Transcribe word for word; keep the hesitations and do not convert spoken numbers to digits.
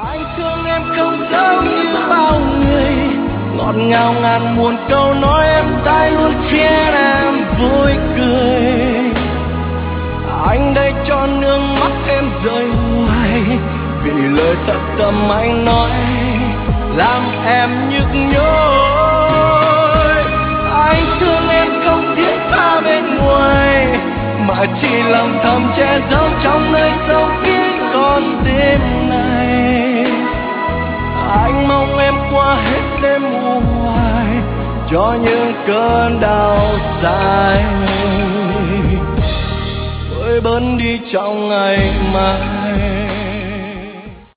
Anh thương em không giống như bao người, ngọt ngào ngàn muôn câu nói em tai luôn khiến em vui cười. Anh đây cho nước mắt em rơi hoài, vì lời thật tâm anh nói làm em nhức nhối. Anh thương em không thiết tha bên ngoài, mà chỉ lòng thầm che giấu trong nơi sâu kín con tim này. Anh mong em qua hết đêm u hoài cho những cơn đau dài vơi bớt đi trong ngày mai.